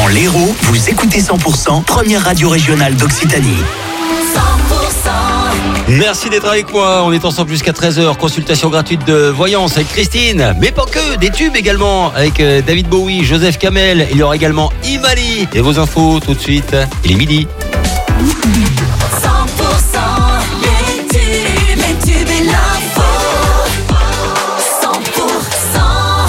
l'Hérault, vous écoutez 100%, première radio régionale d'Occitanie. 100%. Merci d'être avec moi. On est ensemble jusqu'à 13h. Consultation gratuite de voyance avec Christine. Mais pas que, des tubes également. Avec David Bowie, Joseph Kamel. Il y aura également Imali. Et vos infos tout de suite. Il est midi. 100% les tubes et l'info. 100%.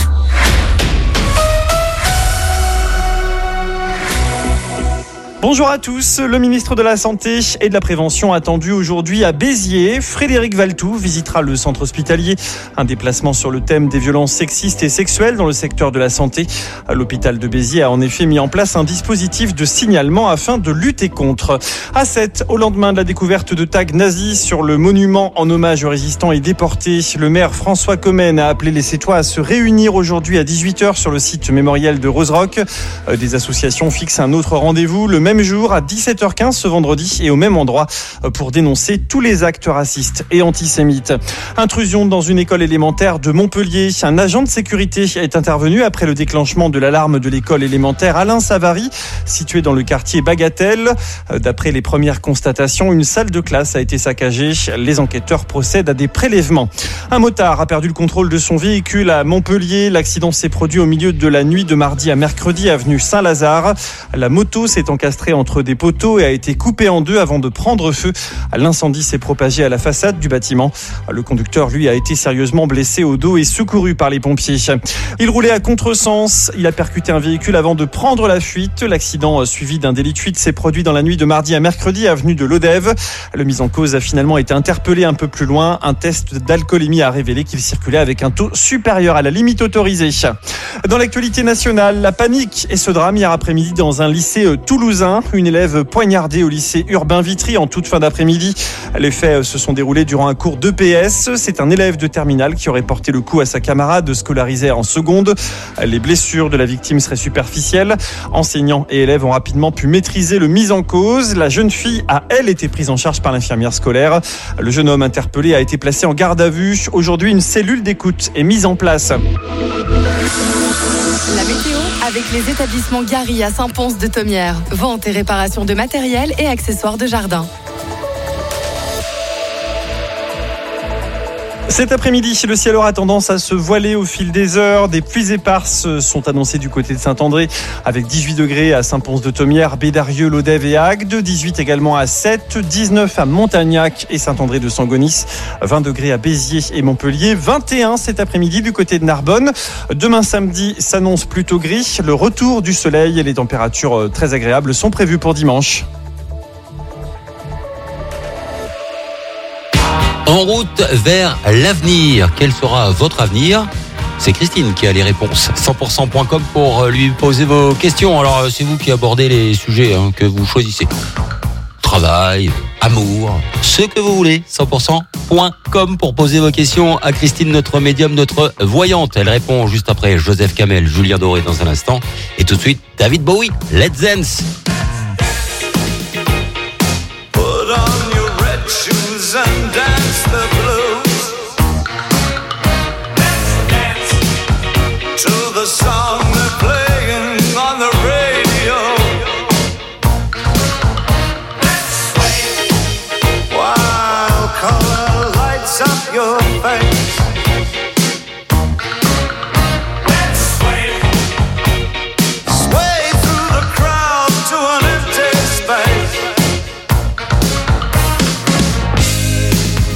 Bonjour à tous, le ministre de la Santé et de la Prévention attendu aujourd'hui à Béziers. Frédéric Valletoux visitera le centre hospitalier. Un déplacement sur le thème des violences sexistes et sexuelles dans le secteur de la santé. L'hôpital de Béziers a en effet mis en place un dispositif de signalement afin de lutter contre. À 7, au lendemain de la découverte de tags nazis sur le monument en hommage aux résistants et déportés, le maire François Commen a appelé les Sétois à se réunir aujourd'hui à 18h sur le site mémoriel de Rozerock. Des associations fixent un autre rendez-vous le même jour à 17h15 ce vendredi et au même endroit pour dénoncer tous les actes racistes et antisémites. Intrusion dans une école élémentaire de Montpellier. Un agent de sécurité est intervenu après le déclenchement de l'alarme de l'école élémentaire Alain Savary, située dans le quartier Bagatelle. D'après les premières constatations, une salle de classe a été saccagée. Les enquêteurs procèdent à des prélèvements. Un motard a perdu le contrôle de son véhicule à Montpellier. L'accident s'est produit au milieu de la nuit de mardi à mercredi, avenue Saint-Lazare. La moto s'est encastrée entre des poteaux et a été coupée en deux avant de prendre feu. L'incendie s'est propagé à la façade du bâtiment. Le conducteur, lui, a été sérieusement blessé au dos et secouru par les pompiers. Il roulait à contresens. Il a percuté un véhicule avant de prendre la fuite. L'accident suivi d'un délit de fuite s'est produit dans la nuit de mardi à mercredi, avenue de Lodève. Le mis en cause a finalement été interpellé un peu plus loin. Un test d'alcoolémie a révélé qu'il circulait avec un taux supérieur à la limite autorisée. Dans l'actualité nationale, la panique et ce drame hier après-midi dans un lycée toulousain. Une élève poignardée au lycée Urbain Vitry en toute fin d'après-midi. Les faits se sont déroulés durant un cours d'EPS. C'est un élève de terminale qui aurait porté le coup à sa camarade scolarisée en seconde. Les blessures de la victime seraient superficielles. Enseignants et élèves ont rapidement pu maîtriser le mis en cause. La jeune fille a, elle, été prise en charge par l'infirmière scolaire. Le jeune homme interpellé a été placé en garde à vue. Aujourd'hui, une cellule d'écoute est mise en place. La météo avec les établissements Gary à Saint-Pons-de-Thomières. Vente et réparation de matériel et accessoires de jardin. Cet après-midi, le ciel aura tendance à se voiler au fil des heures. Des pluies éparses sont annoncées du côté de Saint-André avec 18 degrés à Saint-Pons-de-Thomières, Bédarieux, Lodève et Agde. 18 également à 7, 19 à Montagnac et Saint-André de Sangonis. 20 degrés à Béziers et Montpellier. 21 cet après-midi du côté de Narbonne. Demain samedi s'annonce plutôt gris. Le retour du soleil et les températures très agréables sont prévues pour dimanche. En route vers l'avenir. Quel sera votre avenir ? C'est Christine qui a les réponses. 100%.com pour lui poser vos questions. Alors, c'est vous qui abordez les sujets que vous choisissez. Travail, amour, ce que vous voulez. 100%.com pour poser vos questions à Christine, notre médium, notre voyante. Elle répond juste après Joseph Kamel, Julien Doré dans un instant. Et tout de suite, David Bowie, Let's Dance. And dance the blues. Let's dance to the song they're playing on the radio. Let's sway while color lights up your face. Let's sway through the crowd to an empty space.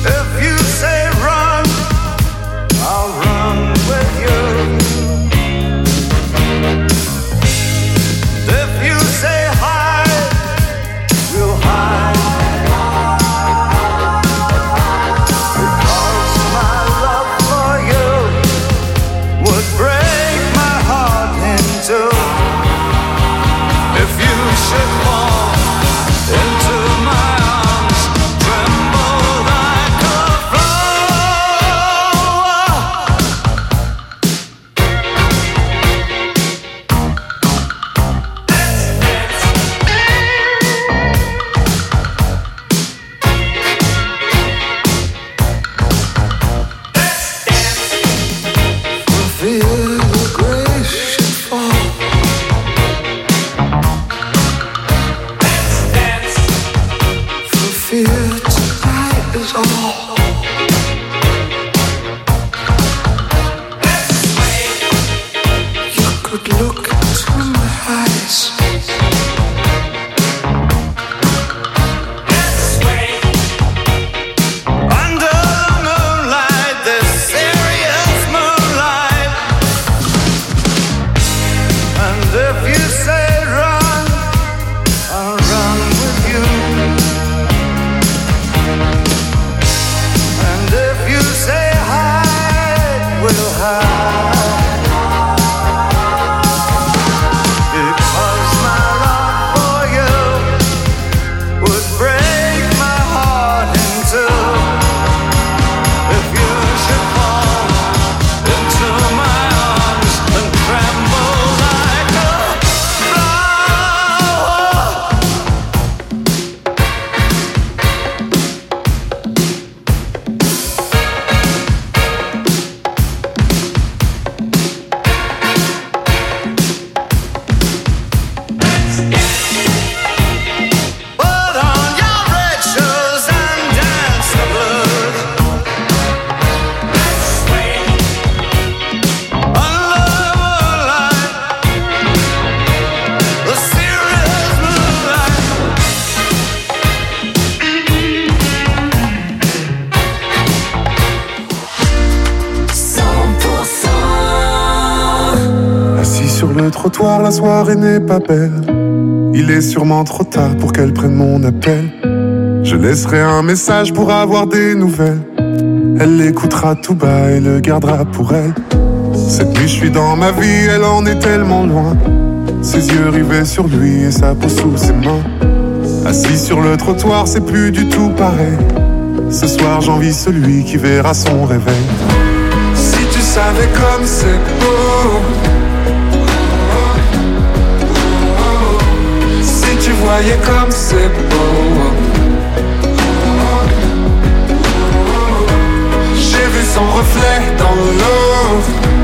look into my eyes. Under the moonlight, this serious moonlight. And if you say run, I'll run with you. And if you say hide, we'll hide. Because my love for you would break my heart in two. If you should fall into my arms and tremble like a flower. Put on your red shoes and dance the blues. Under the moonlight, the serious moonlight. 100%. Assis sur le trottoir, la soirée n'est pas belle. Il est sûrement trop tard pour qu'elle prenne mon appel. Je laisserai un message pour avoir des nouvelles. Elle l'écoutera tout bas et le gardera pour elle. Cette nuit je suis dans ma vie, elle en est tellement loin. Ses yeux rivés sur lui et sa peau sous ses mains. Assis sur le trottoir, c'est plus du tout pareil. Ce soir j'envie celui qui verra son réveil. Si tu savais comme c'est beau, si tu voyais comme c'est beau. J'ai vu son reflet dans l'eau.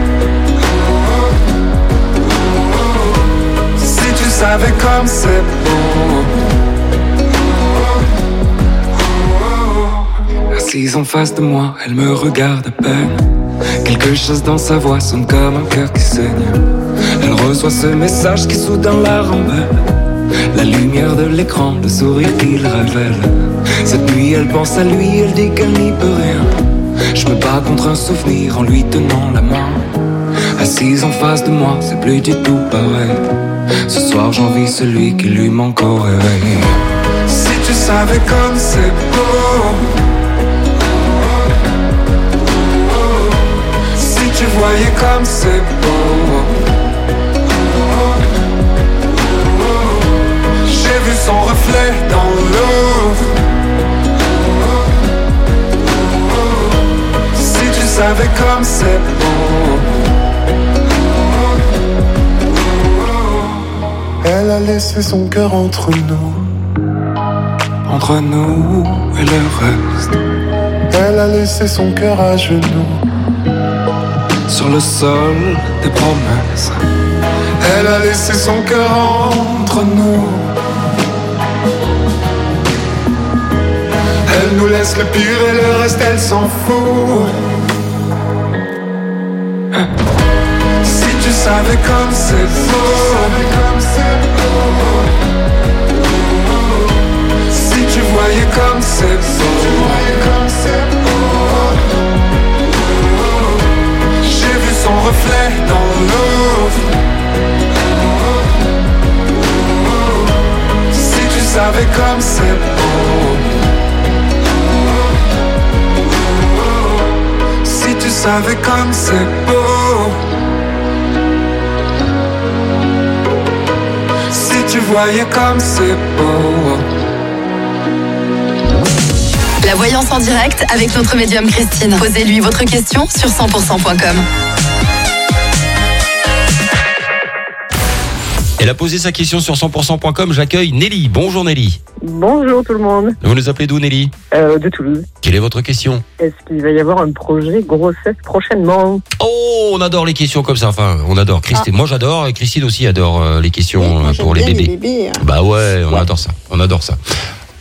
Si tu savais comme c'est beau. Assise en face de moi, elle me regarde à peine. Quelque chose dans sa voix sonne comme un cœur qui saigne. Elle reçoit ce message qui soudain la rend belle. La lumière de l'écran, le sourire qu'il révèle. Cette nuit elle pense à lui, elle dit qu'elle n'y peut rien. Je me bats contre un souvenir en lui tenant la main. Assise en face de moi, c'est plus du tout pareil. Ce soir j'envie celui qui lui manque au réveil. Si tu savais comme c'est beau. Si tu voyais comme c'est beau. J'ai vu son reflet dans l'eau. Si tu savais comme c'est beau. Elle a laissé son cœur entre nous et le reste. Elle a laissé son cœur à genoux sur le sol des promesses. Elle a laissé son cœur entre nous. Elle nous laisse le pire et le reste elle s'en fout. Si tu savais comme c'est beau. Si tu voyais comme c'est beau. J'ai vu son reflet dans l'eau. Si tu savais comme c'est beau. Si tu savais comme c'est beau. Si tu voyais comme c'est beau. La voyance en direct avec notre médium Christine. Posez-lui votre question sur 100%.com. Elle a posé sa question sur 100%.com. J'accueille Nelly. Bonjour Nelly. Bonjour tout le monde, Vous nous appelez d'où Nelly? de Toulouse. Quelle est votre question? Est-ce qu'il va y avoir un projet grossesse prochainement? Oh, on adore les questions comme ça. Enfin, on adore. Christine, moi j'adore et Christine aussi adore les questions Oui, moi, pour j'aime les bien bébés. hein. Bah ouais, on adore ça. On adore ça.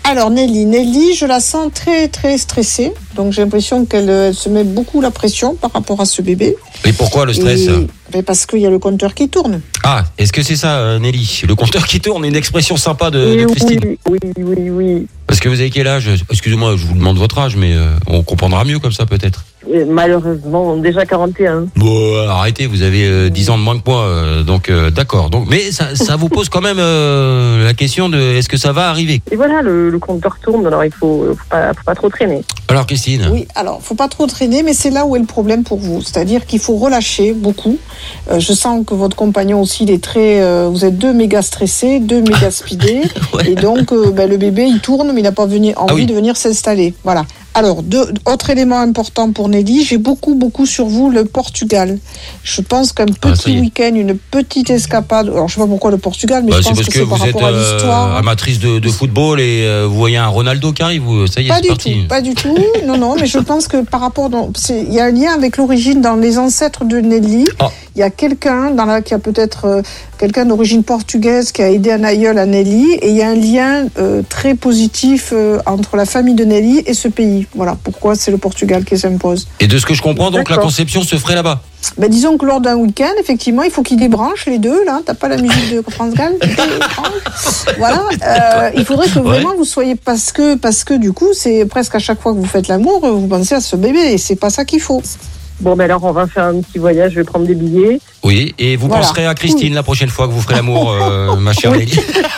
Alors Nelly, je la sens très très stressée. Donc j'ai l'impression qu'elle se met beaucoup la pression par rapport à ce bébé. Et pourquoi le stress? Mais parce qu'il y a le compteur qui tourne. Ah, est-ce que c'est ça, Nelly? Le compteur qui tourne, une expression sympa de Christine. Oui. Parce que vous avez quel âge? Excusez-moi, je vous demande votre âge, mais on comprendra mieux comme ça peut-être. Et malheureusement, déjà 41. Bon, arrêtez, vous avez 10 ans de moins que moi, donc d'accord. Donc, mais ça vous pose quand même la question de est-ce que ça va arriver? Et voilà, le compteur tourne, alors il faut pas trop traîner. Alors Christine? Oui, alors faut pas trop traîner, mais c'est là où est le problème pour vous. C'est-à-dire qu'il faut relâcher beaucoup. Je sens que votre compagnon aussi, il est très. Vous êtes deux méga stressés, deux méga speedés, Ouais. et donc le bébé il tourne, mais il n'a pas envie de venir s'installer. Voilà. Alors, autre élément important pour Nelly, j'ai beaucoup sur vous le Portugal. Je pense qu'un petit week-end, une petite escapade. Alors, je sais pas pourquoi le Portugal, mais je pense que c'est par rapport à l'histoire. Amatrice de football et vous voyez un Ronaldo qui arrive, ça y est, c'est parti. Pas du tout. Non, mais je pense que par rapport, il y a un lien avec l'origine dans les ancêtres de Nelly. Il y a quelqu'un qui a peut-être quelqu'un d'origine portugaise qui a aidé un aïeul à Nelly, et il y a un lien très positif entre la famille de Nelly et ce pays. Voilà pourquoi c'est le Portugal qui s'impose. Et de ce que je comprends, donc la conception se ferait là-bas. Ben, disons que lors d'un week-end, effectivement, il faut qu'ils débranchent les deux. Là, t'as pas la musique de France Gall. Voilà. Il faudrait que vraiment vous soyez parce que du coup, c'est presque à chaque fois que vous faites l'amour, vous pensez à ce bébé, et c'est pas ça qu'il faut. Bon, ben alors on va faire un petit voyage, je vais prendre des billets. Oui, et vous penserez à Christine la prochaine fois que vous ferez l'amour, ma chère Nelly.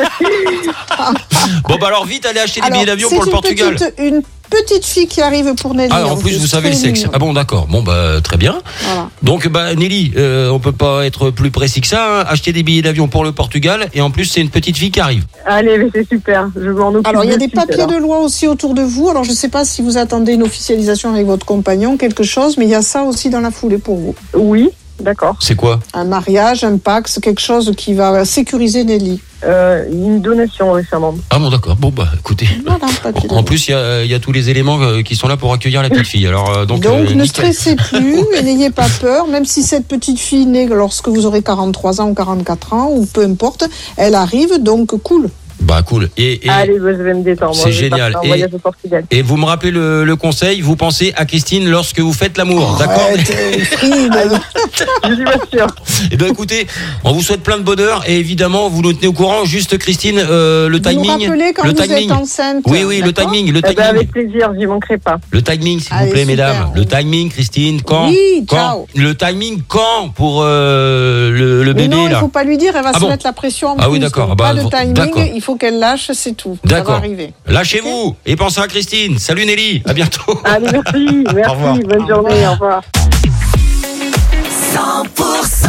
Bon, bah alors vite, allez acheter des billets d'avion pour le Portugal. Une petite fille qui arrive pour Nelly. Ah, en plus, vous savez le sexe. Ah bon, d'accord. Bon, bah, très bien. Voilà. Donc, bah, Nelly, on peut pas être plus précis que ça. Hein. Acheter des billets d'avion pour le Portugal. Et en plus, c'est une petite fille qui arrive. Allez, mais c'est super. Je m'en occupe. Alors, il y a des suite, papiers de loi aussi autour de vous. Alors, je sais pas si vous attendez une officialisation avec votre compagnon, quelque chose, mais il y a ça aussi dans la foulée pour vous. Oui, d'accord. C'est quoi? Un mariage, un Pax, quelque chose qui va sécuriser Nelly. Une donation récemment. Ah bon, d'accord. Bon, bah, écoutez. Voilà, En plus, il y a tous les éléments qui sont là pour accueillir la petite fille. Alors, donc ne nickel. stressez plus et n'ayez pas peur, même si cette petite fille naît lorsque vous aurez 43 ans ou 44 ans, ou peu importe, elle arrive, donc cool. Bah cool. Allez, bah, je vais me détendre. C'est génial. Un voyage au Portugal. Et vous me rappelez le conseil, vous pensez à Christine lorsque vous faites l'amour, d'accord? Je suis pas sûre. Eh bien écoutez, on vous souhaite plein de bonheur et évidemment vous nous tenez au courant. Juste Christine, le timing. Vous nous rappelez quand le vous timing. êtes enceinte. Oui, le timing. Eh ben, avec plaisir, j'y manquerai pas. Le timing, s'il vous Allez, plaît, super. mesdames. Le timing, Christine, quand? Oui, quand ciao. Le timing, quand pour le Mais bébé non, il là? faut pas lui dire, elle va Ah se bon mettre la pression en Ah plus. oui, d'accord. Donc, Bah, pas de timing, d'accord. il faut qu'elle lâche, c'est tout. Ça va D'accord. arriver. Lâchez-vous et pensez à Christine. Salut Nelly, à bientôt. Allez, merci. Au revoir. Bonne journée. Au revoir. 100%.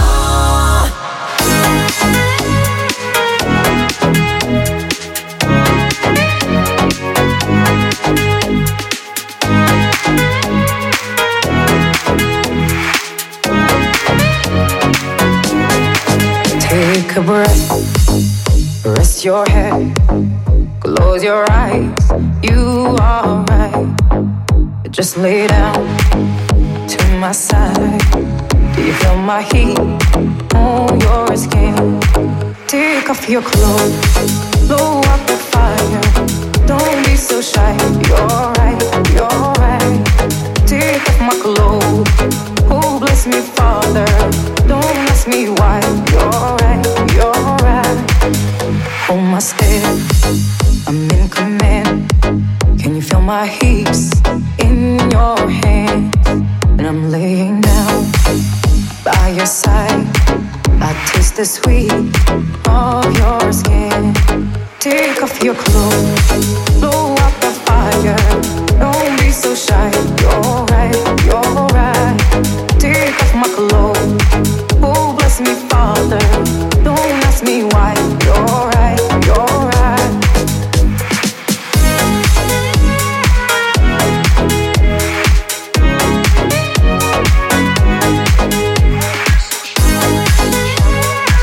Take a breath, rest your head, close your eyes, you are right. Just lay down to my side. Do you feel my heat on your skin? Take off your clothes, blow up the fire. Don't be so shy, you're right, you're right. Take off my clothes, oh bless me Father. Don't ask me why, you're right, you're right. Hold my step, I'm in command. Can you feel my hips in your hands? And I'm laying down by your side. I taste the sweet of your skin. Take off your clothes, blow up the fire. Don't be so shy, you're right, you're right. Take off my clothes, oh bless me Father. Don't ask me why, you're right, you're right.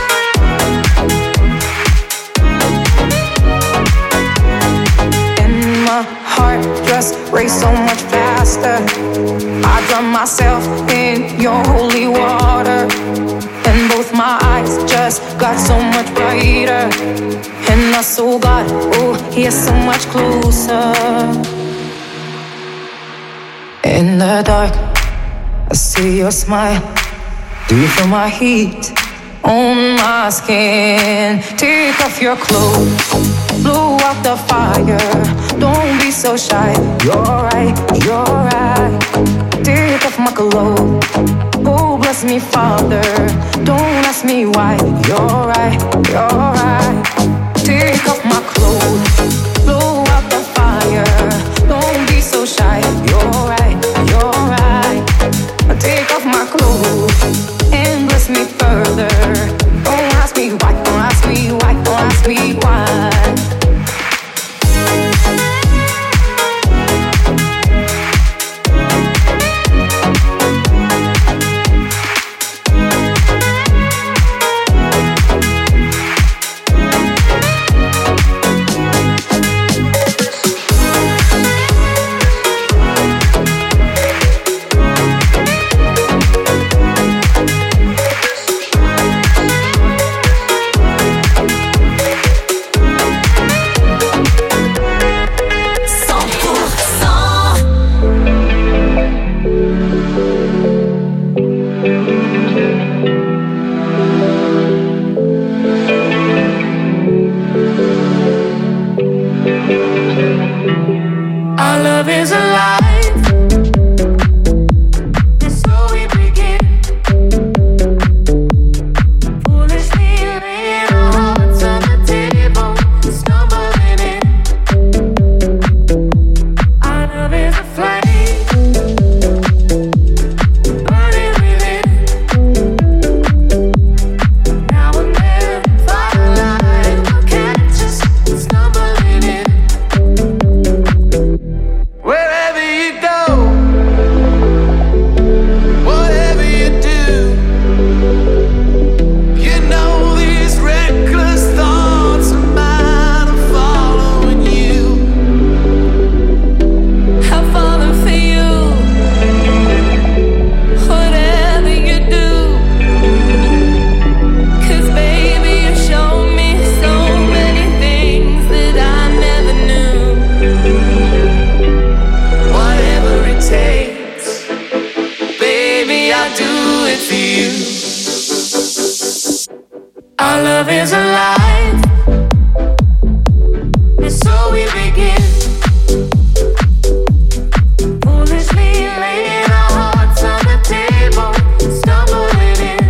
And so much brighter. And I saw God, oh, He is so much closer. In the dark, I see your smile. Do you feel my heat on my skin? Take off your clothes, blow out the fire. Don't be so shy. You're right, you're right. Take off my clothes. Oh, bless me, Father. Don't ask me why. You're right, you're right. Take off my clothes, blow out the fire. Don't be so shy. You're right, you're right. Take off my clothes and bless me further. Don't ask me why, don't ask me why, don't ask me why. Our love is alive. And so we begin. Foolishly laying our hearts on the table, stumbling in. Our love is a flame, burning within. Now and then, firelight will catch us stumbling in. Wherever you go, whatever you do, you know these reckless thoughts of mine are following you. I'm falling for you. Whatever you do, 'cause baby you show me so many things that I never knew. Whatever it takes, baby, I'll do it for you. Our love is alive, and so we begin. Foolishly laying our hearts on the table, stumbling in.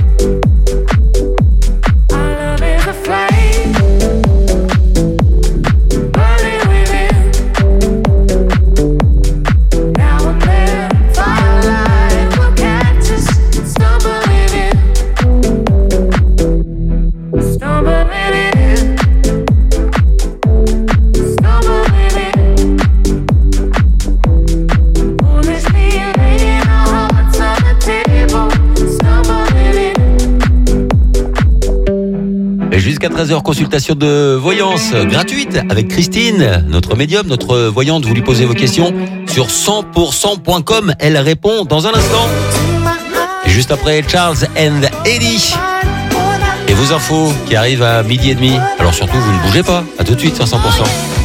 Our love is a flame, burning within. Now and then, firelight will catch us stumbling in. Stumbling in. Stumbling in. Foolishly laying our hearts on the table, stumbling in. Et jusqu'à 13h, consultation de voyance gratuite avec Christine, notre médium, notre voyante. Vous lui posez vos questions sur 100%.com. Elle répond dans un instant. Et juste après, Charles and Eddie. Et vos infos qui arrivent à 12h30. Alors surtout, vous ne bougez pas. À tout de suite sur 100%.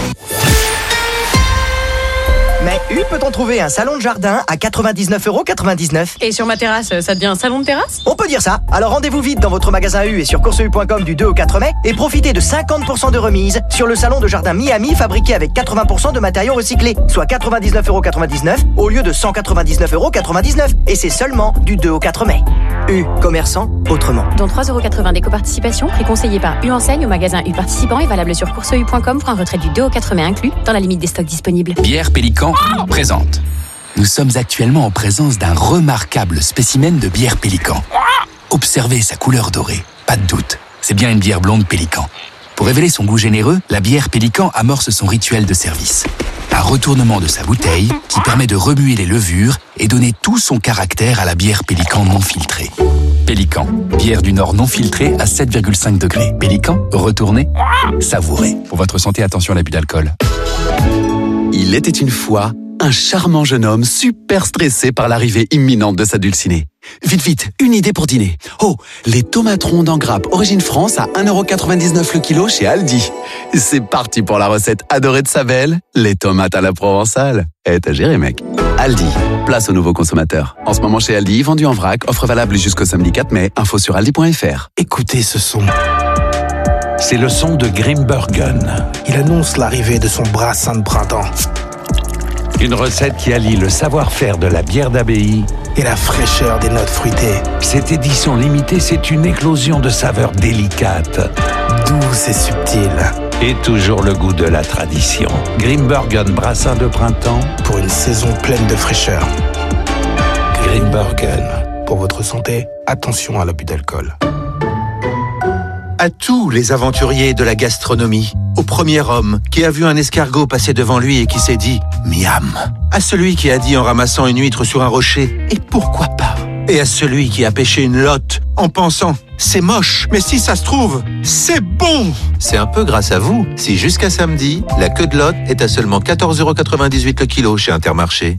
Mais U peut-on trouver un salon de jardin à 99,99 €. Et sur ma terrasse, ça devient un salon de terrasse? On peut dire ça. Alors rendez-vous vite dans votre magasin U et sur courseu.com du 2 au 4 mai et profitez de 50% de remise sur le salon de jardin Miami fabriqué avec 80% de matériaux recyclés, soit 99,99 € au lieu de 199,99 €. Et c'est seulement du 2 au 4 mai. U, commerçant autrement. Dont 3,80 € d'éco-participation, prix conseillé par U Enseigne au magasin U participant et valable sur courseu.com pour un retrait du 2 au 4 mai inclus, dans la limite des stocks disponibles. Bière Pélican présente. Nous sommes actuellement en présence d'un remarquable spécimen de bière Pélican. Observez sa couleur dorée, pas de doute, c'est bien une bière blonde Pélican. Pour révéler son goût généreux, la bière Pélican amorce son rituel de service. Un retournement de sa bouteille qui permet de remuer les levures et donner tout son caractère à la bière Pélican non filtrée. Pélican, bière du Nord non filtrée à 7,5 degrés. Pélican, retournez, savourez. Pour votre santé, attention à l'abus d'alcool. Il était une fois un charmant jeune homme super stressé par l'arrivée imminente de sa dulcinée. Vite, une idée pour dîner. Oh, les tomates rondes en grappe Origine France à 1,99€ le kilo chez Aldi. C'est parti pour la recette adorée de Sabelle, les tomates à la provençale. T'as géré, mec. Aldi, place aux nouveaux consommateurs. En ce moment chez Aldi, vendu en vrac, offre valable jusqu'au samedi 4 mai, info sur aldi.fr. Écoutez ce son. C'est le son de Grimbergen. Il annonce l'arrivée de son brassin de printemps. Une recette qui allie le savoir-faire de la bière d'abbaye et la fraîcheur des notes fruitées. Cette édition limitée, c'est une éclosion de saveurs délicates, douces et subtiles. Et toujours le goût de la tradition. Grimbergen brassin de printemps pour une saison pleine de fraîcheur. Grimbergen. Pour votre santé, attention à l'abus d'alcool. À tous les aventuriers de la gastronomie, au premier homme qui a vu un escargot passer devant lui et qui s'est dit « Miam », à celui qui a dit en ramassant une huître sur un rocher « Et pourquoi pas ?» et à celui qui a pêché une lotte en pensant « C'est moche, mais si ça se trouve, c'est bon !» C'est un peu grâce à vous si jusqu'à samedi, la queue de lotte est à seulement 14,98€ le kilo chez Intermarché.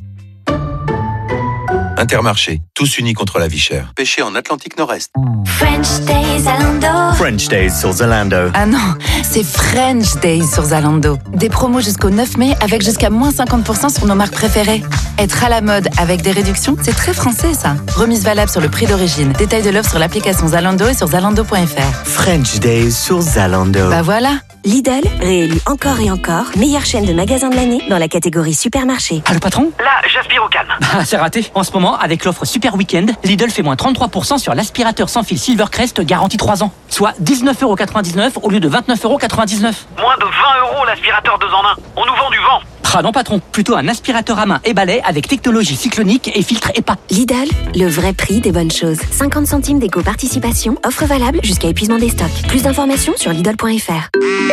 Intermarché, tous unis contre la vie chère. Pêché en Atlantique Nord-Est. French Days Zalando. French Days sur Zalando. Ah non, c'est French Days sur Zalando. Des promos jusqu'au 9 mai avec jusqu'à moins 50% sur nos marques préférées. Être à la mode avec des réductions, c'est très français ça. Remise valable sur le prix d'origine. Détail de l'offre sur l'application Zalando et sur zalando.fr. French Days sur Zalando. Bah voilà. Lidl, réélu encore et encore, meilleure chaîne de magasins de l'année dans la catégorie supermarché. Ah, le patron? Là, j'aspire au calme. Ah, c'est raté. En ce moment, avec l'offre Super Weekend, Lidl fait moins 33% sur l'aspirateur sans fil Silvercrest garantie 3 ans. Soit 19,99€ au lieu de 29,99€. Moins de 20€ l'aspirateur 2 en 1. On nous vend du vent. Ah non, patron. Plutôt un aspirateur à main et balai avec technologie cyclonique et filtre EPA. Lidl, le vrai prix des bonnes choses. 50 centimes d'éco-participation. Offre valable jusqu'à épuisement des stocks. Plus d'informations sur Lidl.fr.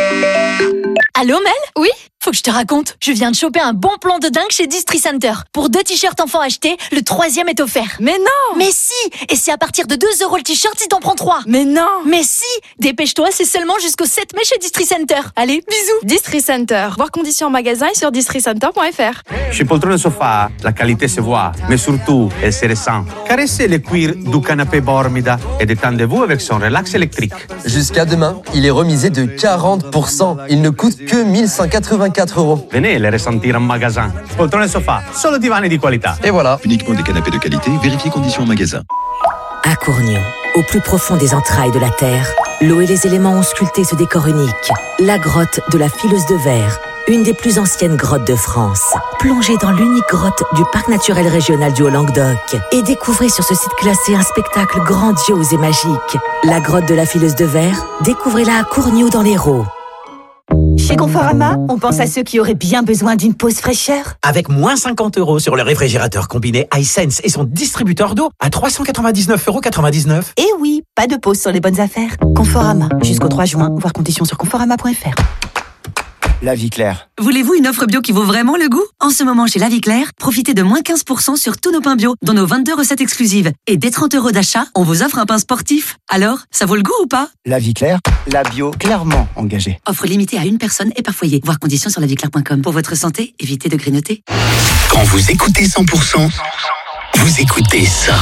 Allô Mel? Oui? Faut que je te raconte. Je viens de choper un bon plan de dingue chez Distri Center. Pour 2 t-shirts enfants achetés, le 3e est offert. Mais non! Mais si! Et c'est à partir de 2€ le t-shirt si t'en prends 3. Mais non! Mais si! Dépêche-toi, c'est seulement jusqu'au 7 mai chez Distri Center. Allez, bisous! Distri Center. Voir conditions en magasin et sur districenter.fr. Chez Poltrone Sofa, la qualité se voit, mais surtout, elle se ressent. Caressez le cuir du canapé Bormida et détendez-vous avec son relax électrique. Jusqu'à demain, il est remisé de 40%. Il ne coûte que 1184€. Venez les ressentir en magasin. Poltrone Sofa, solo divani di qualità. Et voilà. Uniquement des canapés de qualité, vérifiez conditions en magasin. À Cournion, au plus profond des entrailles de la Terre, l'eau et les éléments ont sculpté ce décor unique. La grotte de la Fileuse de Verre, une des plus anciennes grottes de France. Plongez dans l'unique grotte du Parc naturel régional du Haut-Languedoc et découvrez sur ce site classé un spectacle grandiose et magique. La grotte de la Fileuse de Verre, découvrez-la à Cournion dans l'Hérault. Chez Conforama, on pense à ceux qui auraient bien besoin d'une pause fraîcheur. Avec moins 50€ sur le réfrigérateur combiné iSense et son distributeur d'eau à 399,99€. Et oui, pas de pause sur les bonnes affaires. Conforama, jusqu'au 3 juin, voir conditions sur conforama.fr. La Vie Claire. Voulez-vous une offre bio qui vaut vraiment le goût? En ce moment, chez La Vie Claire, profitez de moins 15% sur tous nos pains bio, dont nos 22 recettes exclusives. Et dès 30€ d'achat, on vous offre un pain sportif. Alors, ça vaut le goût ou pas? La Vie Claire, la bio clairement engagée. Offre limitée à une personne et par foyer. Voir conditions sur laviclaire.com. Pour votre santé, évitez de grignoter. Quand vous écoutez 100%, vous écoutez ça.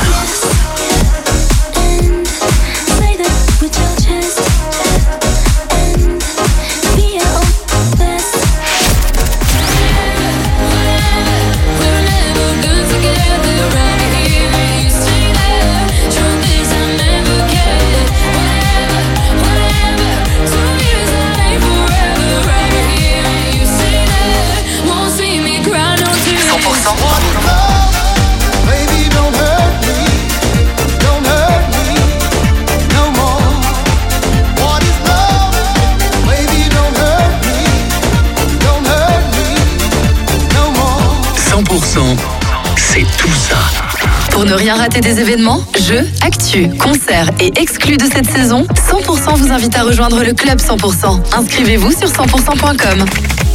C'est tout ça. Pour ne rien rater des événements, jeux, actus, concerts et exclus de cette saison, 100% vous invite à rejoindre le Club 100%. Inscrivez-vous sur 100%.com. Let's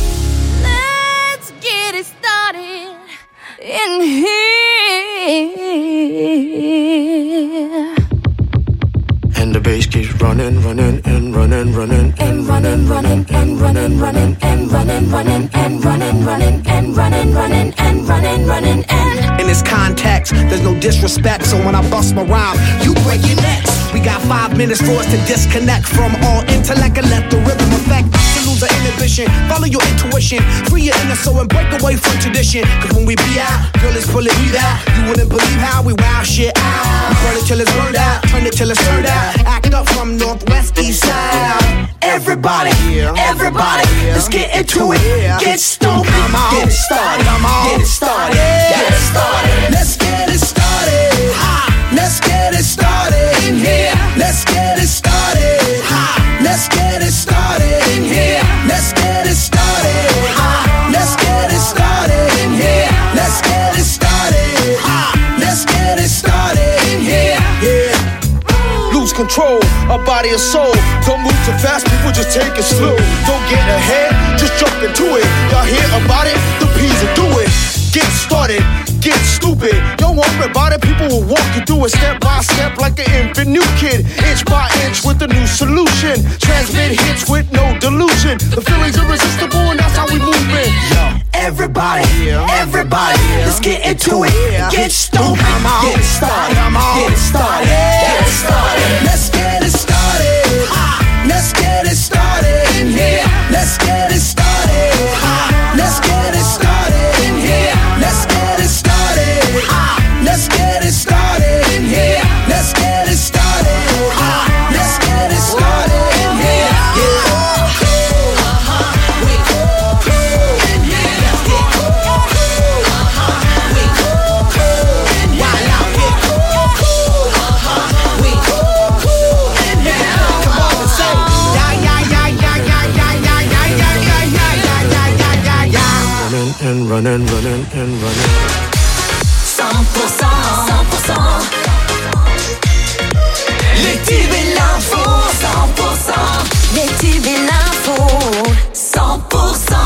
get it started in here. And the bass keeps running, running, and running, running, and running, running, and running, running, and running, running, and running, running, and running, running, and running, running, and in this context. There's no disrespect, so when I bust my rhyme, you break your necks. We got 5 minutes for us to disconnect from all intellect and let the rhythm affect. To lose the inhibition, follow your intuition, free your inner soul and break away from tradition. Cause when we be out, girl, it's pulling me out. You wouldn't believe how we wow shit out. We burn it till it's burned out, turn it till it's turned out. Act up from northwest, east side. Everybody, everybody, let's get into it. Get stupid, get it started, get it started, get it started. Let's get it started. Let's get it started in here. Let's get it started. Let's get it started in here. Let's get it started. Let's get it started in here. Let's get it started. Let's get it started in here. Yeah. Lose control of body and soul. Don't move too fast, people just take it slow. Don't get ahead, just jump into it. Y'all hear about it? The P's will do it. Get started, get stupid. Don't worry about it, people will walk you through it step by step like an infant new kid. Inch by inch with a new solution. Transmit hits with no delusion. The feeling's irresistible and that's how we move it. Everybody, everybody, let's get into it. Get stupid, get it started, get it started, get it started. Let's get it started. Let's get it started in here. Let's get it started. Let's get it started in here. Let's get it started. Let's get it started in here. Let's get it started. Let's get it started in here. And running, running, and running. 100%, 100%. Les tubes et l'info, 100%. Les tubes et l'info, 100%.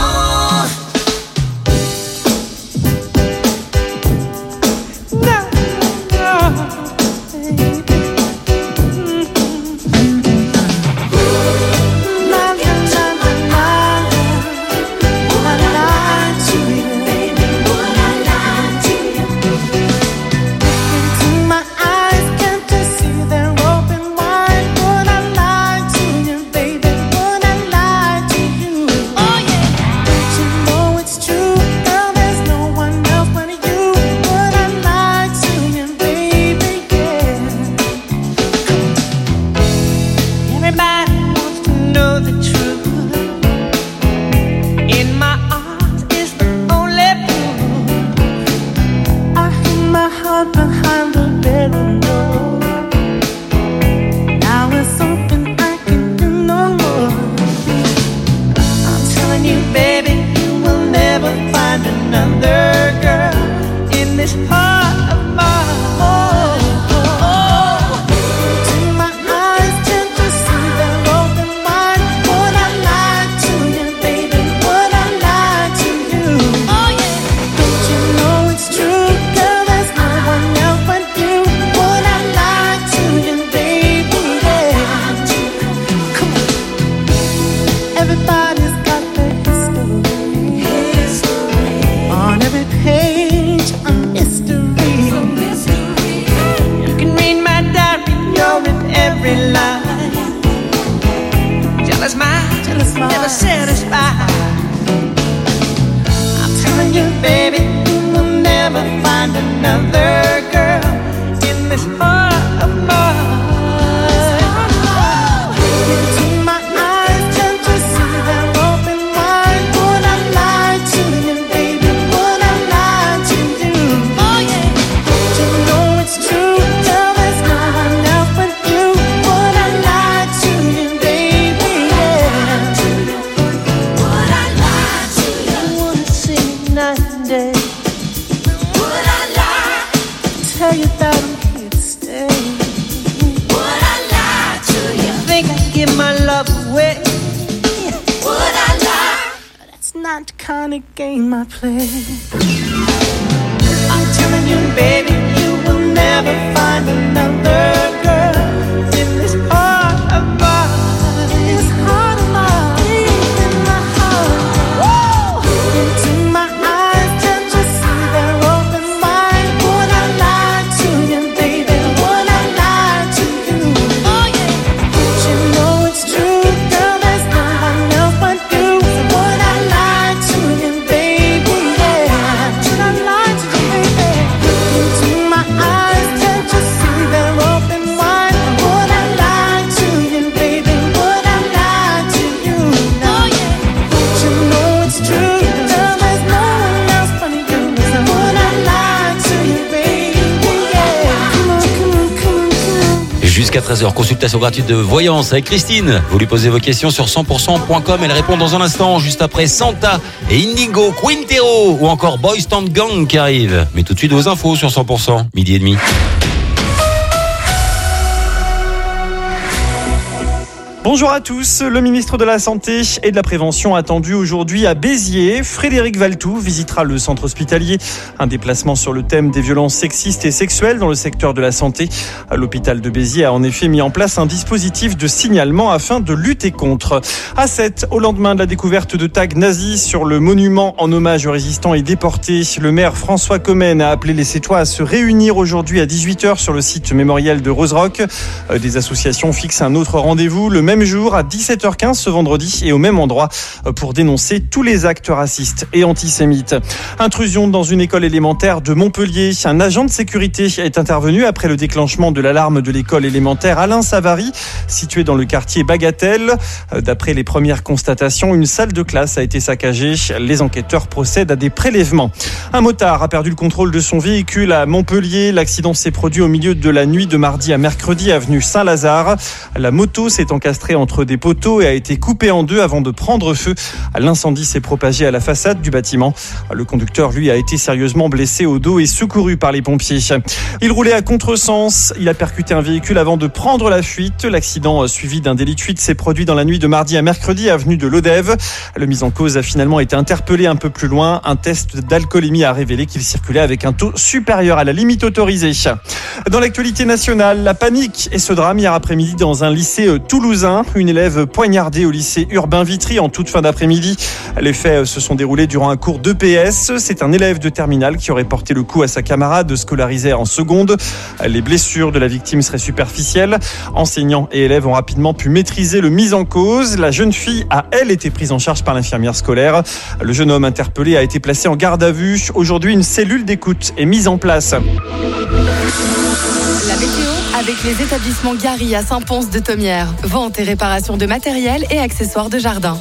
jusqu'à 13h. Consultation gratuite de voyance avec Christine. Vous lui posez vos questions sur 100%.com. Elle répond dans un instant, juste après Santa et Indigo, Quintero ou encore Boys Town Gang qui arrive. Mais tout de suite vos infos sur 100%, 12h30. Bonjour à tous, le ministre de la Santé et de la Prévention attendu aujourd'hui à Béziers. Frédéric Valletoux visitera le centre hospitalier. Un déplacement sur le thème des violences sexistes et sexuelles dans le secteur de la santé. L'hôpital de Béziers a en effet mis en place un dispositif de signalement afin de lutter contre. À 7, au lendemain de la découverte de tags nazis sur le monument en hommage aux résistants et déportés, le maire François Commen a appelé les Sétois à se réunir aujourd'hui à 18h sur le site mémoriel de Rozerock. Des associations fixent un autre rendez-vous le même jour à 17h15 ce vendredi et au même endroit pour dénoncer tous les actes racistes et antisémites. Intrusion dans une école élémentaire de Montpellier. Un agent de sécurité est intervenu après le déclenchement de l'alarme de l'école élémentaire Alain Savary, située dans le quartier Bagatelle. D'après les premières constatations, une salle de classe a été saccagée. Les enquêteurs procèdent à des prélèvements. Un motard a perdu le contrôle de son véhicule à Montpellier. L'accident s'est produit au milieu de la nuit de mardi à mercredi, avenue Saint-Lazare. La moto s'est encastrée entre des poteaux et a été coupée en deux avant de prendre feu. L'incendie s'est propagé à la façade du bâtiment. Le conducteur, lui, a été sérieusement blessé au dos et secouru par les pompiers. Il roulait à contresens. Il a percuté un véhicule avant de prendre la fuite. L'accident suivi d'un délit de fuite s'est produit dans la nuit de mardi à mercredi, avenue de Lodève. Le mis en cause a finalement été interpellé un peu plus loin. Un test d'alcoolémie a révélé qu'il circulait avec un taux supérieur à la limite autorisée. Dans l'actualité nationale, la panique et ce drame hier après-midi dans un lycée toulousain. Une élève poignardée au lycée Urbain Vitry en toute fin d'après-midi. Les faits se sont déroulés durant un cours d'EPS. C'est un élève de terminale qui aurait porté le coup à sa camarade scolarisée en seconde. Les blessures de la victime seraient superficielles. Enseignants et élèves ont rapidement pu maîtriser le mis en cause. La jeune fille a, elle, été prise en charge par l'infirmière scolaire. Le jeune homme interpellé a été placé en garde à vue. Aujourd'hui, une cellule d'écoute est mise en place. La météo avec les établissements Gary à Saint-Pons-de-Thomières. Vente et réparation de matériel et accessoires de jardin.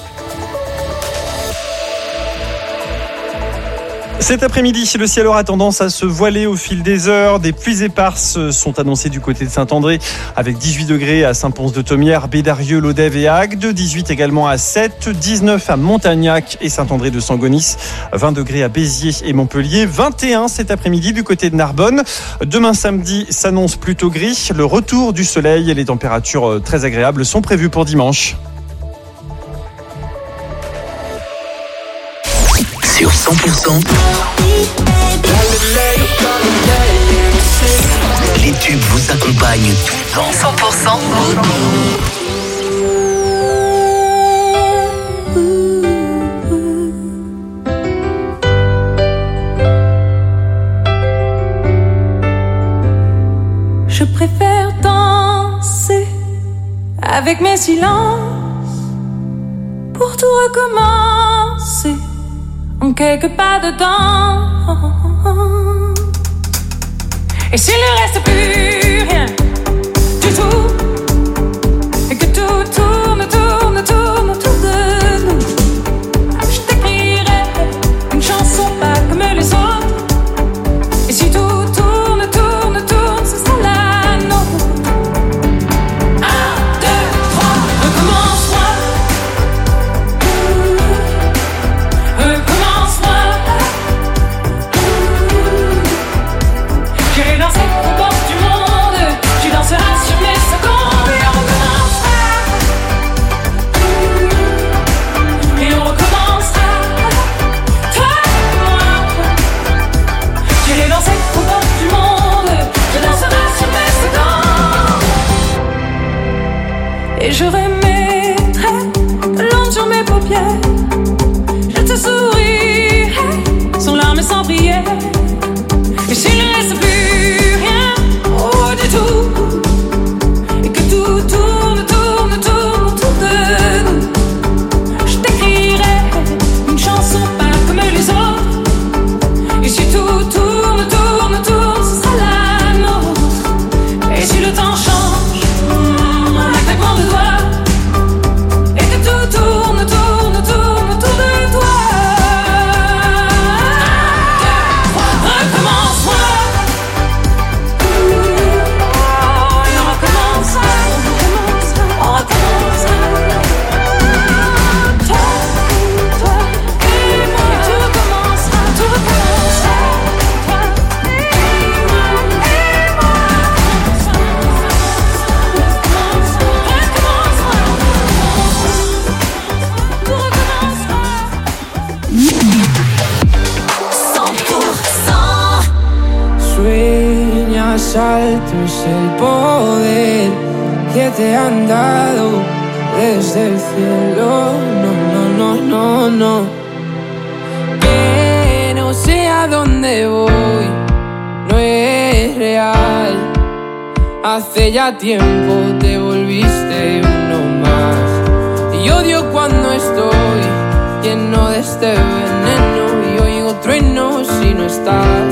Cet après-midi, le ciel aura tendance à se voiler au fil des heures. Des pluies éparses sont annoncées du côté de Saint-André avec 18 degrés à Saint-Pons-de-Thomières, Bédarieux, Lodève et Agde. 18 également à 7, 19 à Montagnac et Saint-André de Sangonis. 20 degrés à Béziers et Montpellier. 21 cet après-midi du côté de Narbonne. Demain samedi s'annonce plutôt gris. Le retour du soleil et les températures très agréables sont prévues pour dimanche. Sur 100%, les tubes vous accompagnent tout le temps. 100%. Je préfère danser avec mes silences pour tout recommencer. En quelques pas dedans. Et s'il ne reste plus rien du tout, et que tout tourne autour de nous, je t'écrirai une chanson pas comme les autres. Et si tout tourne, ce sera la nôtre. 1, 2, 3, recommence-moi. J'irai danser aux portes du monde. Tu danseras sur mes secondes. Et on recommencera. Et on recommencera. Toi et moi. J'irai danser aux portes du monde. Tu danseras sur mes secondes. Et je remettrai de l'encre sur mes paupières. Je te sourirai sans larmes et sans prière. Et s'il ne reste plus rien, oh du tout, et que tout tourne autour de nous, je t'écrirai une chanson pas comme les autres. Et si tout tourne, ce sera la nôtre. Et si le temps change, un claquement de doigts, et que tout tourne alto es el poder que te han dado desde el cielo. No. Que no sé a dónde voy, no es real. Hace ya tiempo te volviste uno más. Y odio cuando estoy lleno de este veneno y oigo truenos si no estás.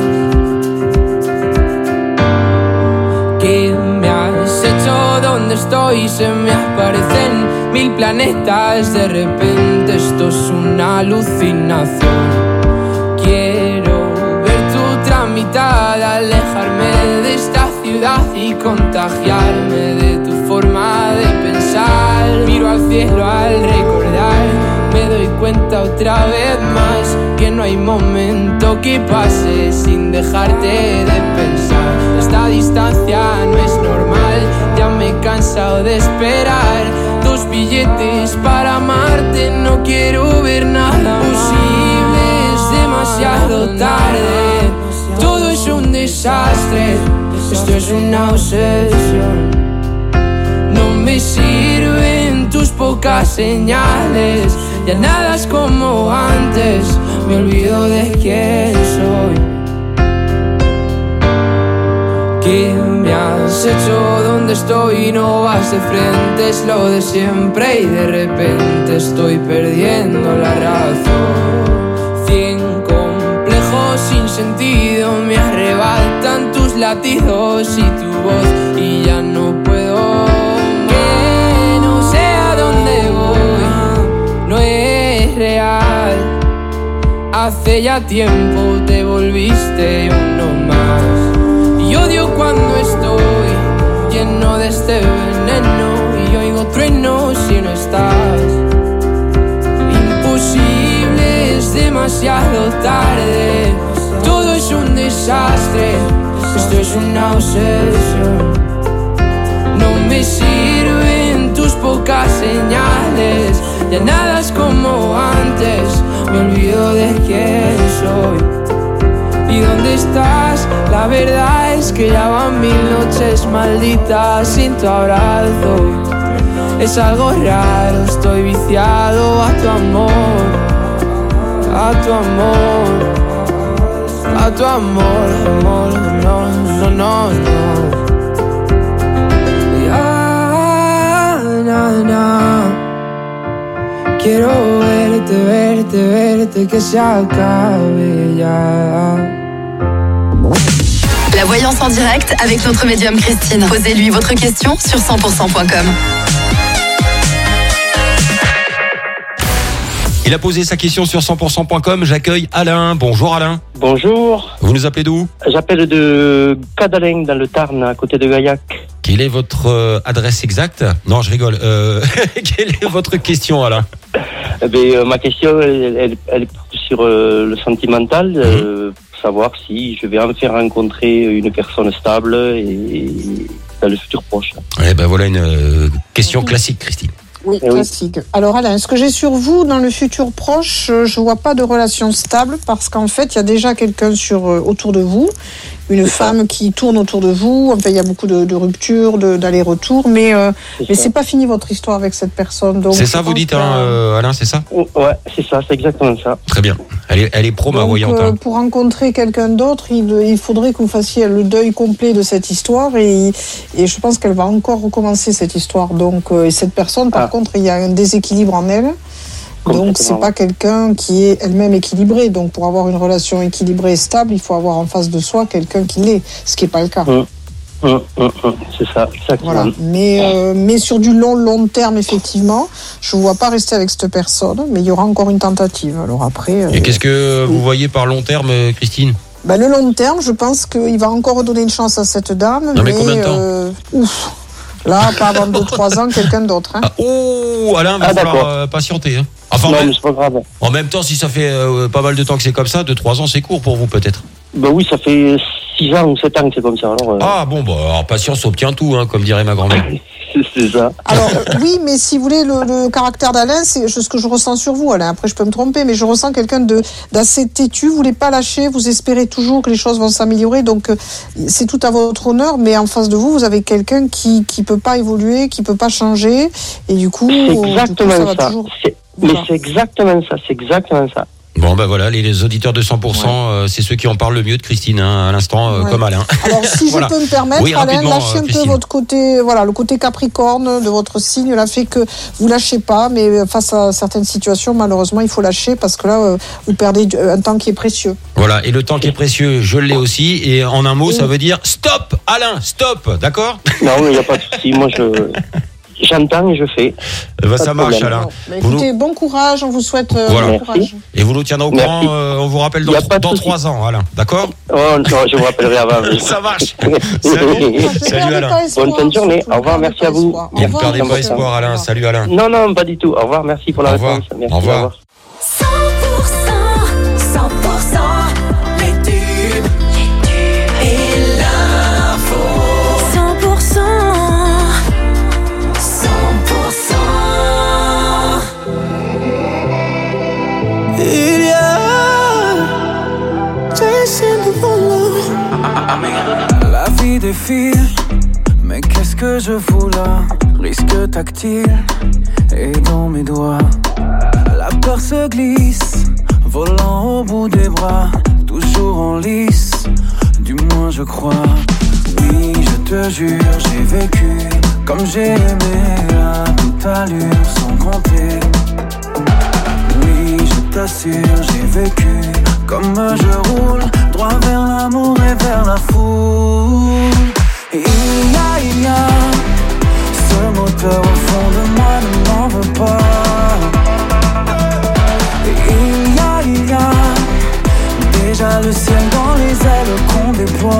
¿Qué me has hecho? ¿Dónde estoy? Se me aparecen 1000 planetas. De repente esto es una alucinación. Quiero ver tu otra mitad, alejarme de esta ciudad y contagiarme de tu forma de pensar. Miro al cielo al recordar, me doy cuenta otra vez más que no hay momento que pase sin dejarte de pensar. Esta distancia no es normal, ya me he cansado de esperar. 2 billetes para amarte, no quiero ver nada posible, es demasiado tarde. Todo es un desastre, esto es una obsesión. No me sirven tus pocas señales, ya nada es como antes, me olvido de quién soy. ¿Qué me has hecho? ¿Dónde estoy? No vas de frente, es lo de siempre y de repente estoy perdiendo la razón. 100 complejos sin sentido me arrebatan tus latidos y tu voz y ya no puedo. Que no sé a dónde voy, no es real. Hace ya tiempo te volviste uno más. Y odio cuando estoy lleno de este veneno y oigo truenos si no estás. Imposible, es demasiado tarde. Todo es un desastre, esto es una obsesión. No me sirven tus pocas señales, ya nada es como antes, me olvido de quién soy. ¿Y dónde estás? La verdad es que ya van 1000 noches malditas sin tu abrazo. Es algo raro, estoy viciado a tu amor, a tu amor, a tu amor, amor, no. Quiero verte, que se acabe ya. La voyance en direct avec notre médium Christine. Posez-lui votre question sur 100%.com. Il a posé sa question sur 100%.com. J'accueille Alain. Bonjour Alain. Bonjour. Vous nous appelez d'où? J'appelle de Cadaleng dans le Tarn, à côté de Gaillac. Quelle est votre adresse exacte? Non, je rigole. Quelle est votre question, Alain? Ma question, elle est sur le sentimental, pour savoir si je vais enfin rencontrer une personne stable et dans le futur proche. Eh ben voilà une question classique, Christine. Oui, classique. Alors Alain, ce que j'ai sur vous dans le futur proche, je vois pas de relation stable parce qu'en fait, il y a déjà quelqu'un autour de vous, une femme qui tourne autour de vous. Enfin, il y a beaucoup de ruptures, d'aller-retour, mais c'est pas fini votre histoire avec cette personne. Donc, c'est ça, vous dites, Alain, c'est ça? Ouais, c'est ça, c'est exactement ça. Très bien. Elle est pro, ma voyante. Pour rencontrer quelqu'un d'autre, il faudrait que vous fassiez le deuil complet de cette histoire et je pense qu'elle va encore recommencer cette histoire. Donc, et cette personne, par contre, il y a un déséquilibre en elle. Donc, c'est pas quelqu'un qui est elle-même équilibré. Donc, pour avoir une relation équilibrée et stable, il faut avoir en face de soi quelqu'un qui l'est, ce qui n'est pas le cas. C'est ça, exactement. Voilà. Mais sur du long terme, effectivement, je ne vois pas rester avec cette personne, mais il y aura encore une tentative. Alors après. Et qu'est-ce que vous voyez par long terme, Christine? Le long terme, je pense qu'il va encore redonner une chance à cette dame. Non, mais combien de temps? Là, pas avant 2-3 ans, quelqu'un d'autre. Hein. Alain, va falloir patienter. Hein. Enfin, non, mais c'est pas grave. En même temps, si ça fait pas mal de temps que c'est comme ça, 2-3 ans, c'est court pour vous peut-être. Oui, ça fait 6 ans ou 7 ans que c'est comme ça. Alors, alors patience obtient tout, hein, comme dirait ma grand-mère. C'est ça. Alors, oui, mais si vous voulez, le caractère d'Alain, c'est ce que je ressens sur vous, Alain. Après, je peux me tromper, mais je ressens quelqu'un d'assez têtu. Vous voulez pas lâcher, vous espérez toujours que les choses vont s'améliorer. Donc, c'est tout à votre honneur, mais en face de vous, vous avez quelqu'un qui peut pas évoluer, qui peut pas changer. Et du coup, c'est exactement ça va ça. toujours... Mais c'est exactement ça. Bon, ben voilà, les auditeurs de 100%, c'est ceux qui en parlent le mieux de Christine, à l'instant, comme Alain. Alors, si Voilà. je peux me permettre, Oui, Alain, rapidement, lâchez un peu Christine. votre côté, le côté capricorne de votre signe, là, fait que vous lâchez pas, mais face à certaines situations, malheureusement, il faut lâcher parce que là, vous perdez un temps qui est précieux. Voilà, et le temps qui est précieux, je l'ai aussi, et en un mot, ça veut dire stop, Alain, stop, d'accord? Non, mais il n'y a pas de souci. Moi, j'entends et je fais. Ça marche, Alain. Mais écoutez, bon courage, on vous souhaite Voilà. bon courage. Et vous nous tiendrez au courant, on vous rappelle dans 3 ans, Alain, d'accord? Oh non, je vous rappellerai avant. Ça marche. Salut Alain. Bonne fin de journée. Au revoir, merci à vous. Ne perdez pas espoir, Alain. Salut Alain. Non, pas du tout. Au revoir, merci pour la réponse. Merci, Au revoir. 100% les tubes et l'info. 100%. Il y a la vie défile, mais qu'est-ce que je fous là? Risque tactile et dans mes doigts. La peur se glisse, volant au bout des bras, toujours en lice, du moins je crois. Oui, je te jure, j'ai vécu comme j'ai aimé à toute allure, sans compter. Oui, je t'assure, j'ai vécu comme je roule, droit vers l'amour et vers la foule. Et il y a ce moteur au fond de moi, ne m'en veux pas. Et il y a déjà le ciel dans les ailes qu'on déploie.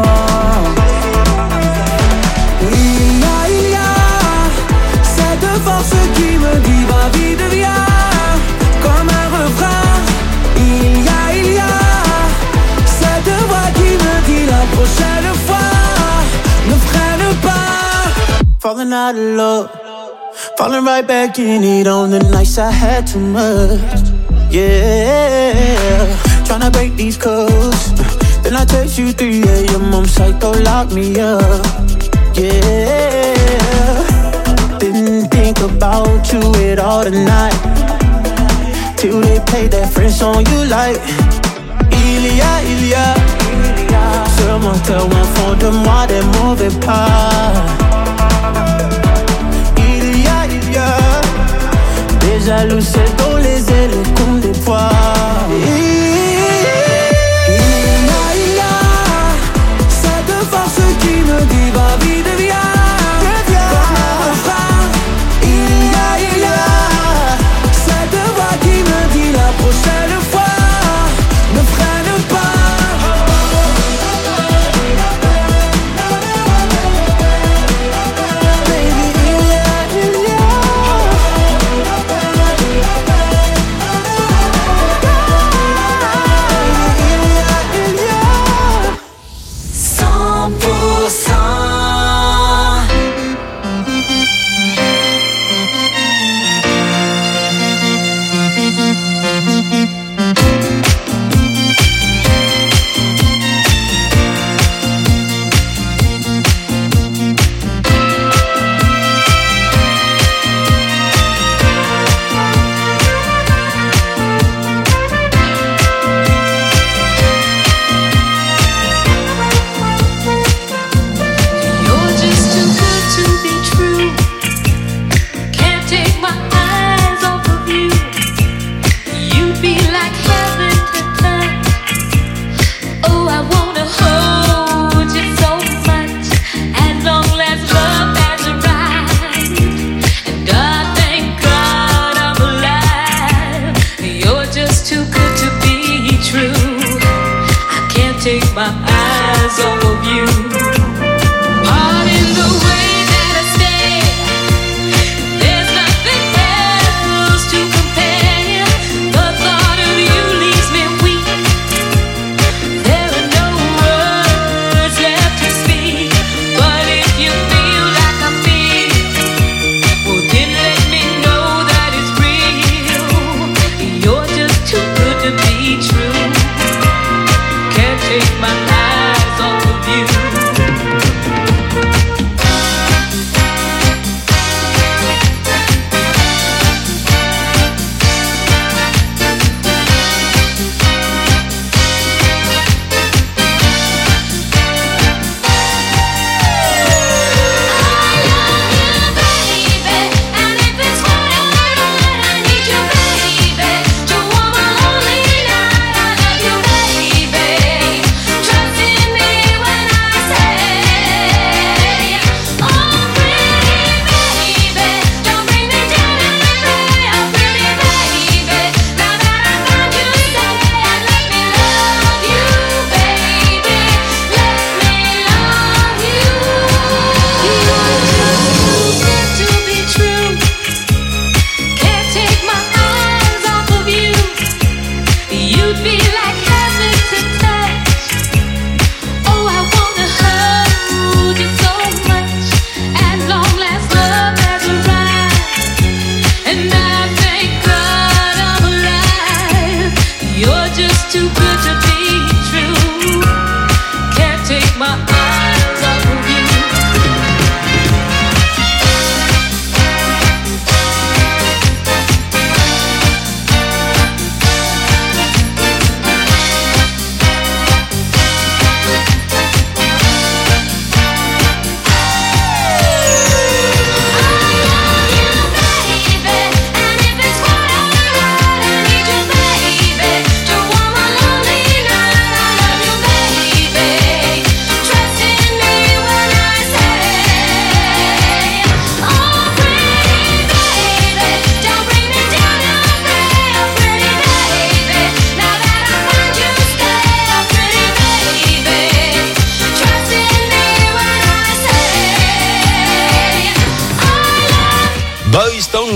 Et il y a cette force qui me dit va vite, viens, comme un refrain. Il y a cette voix qui me dit la prochaine fois ne freine pas. Falling out of love, falling right back in it on the nights I had too much. Yeah, tryna break these codes. Then I text you 3 a.m. I'm psycho, lock me up. Yeah, didn't think about you at all tonight, till they play that French song you like. Il y a ce moteur au fond de moi, des mauvais pas. Il y a déjà le ciel dans les ailes qu'on déploie. Il y a cette force qui me dit va vite, viens, comme un refrain. Il y a cette voix qui me dit la prochaine fois ne freine pas. take my eyes off of you. Pardon the way that I stay. There's nothing else to compare. The thought of you leaves me weak. There are no words left to speak. But if you feel like I feel,